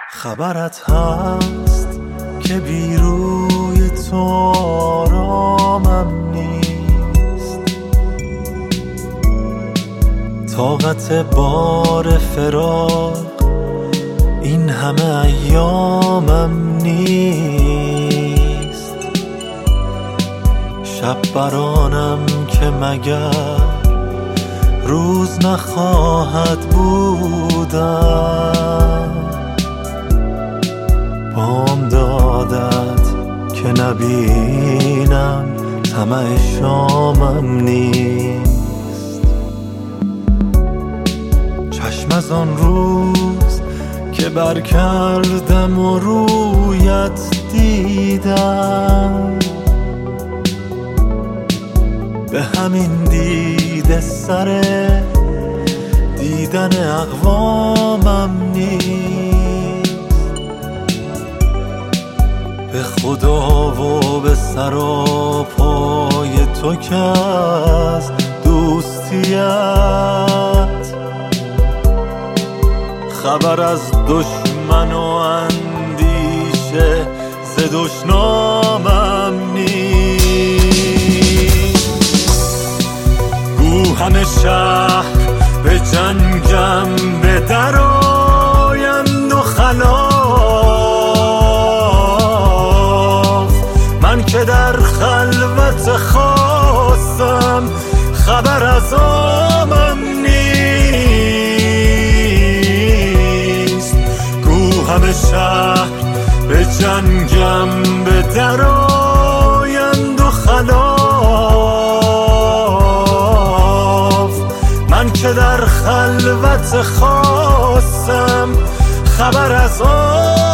خبرت هست که بی روی تو آرامم نیست، طاقت بار فراق این همه ایامم نیست. شب برانم که مگر روز نخواهد بودن، بام دادت که نبینم طمع شامم نیست. چشم از آن روز که برکردم و رویت دیدم، به همین دیده سر دیدن اقوامم نیست. به خدا و به سر و پای تو که از دوستیت خبر از دشمن و اندیشه ز دشنامم نیست. گو همه شهر به جنگم به درآیند و خلاف، من که در خلوت خواستم خبر از آمم نیست. گو همه شهر به جنگم به درآیند و خلاف، من که در خلوت خواستم خبر از آمم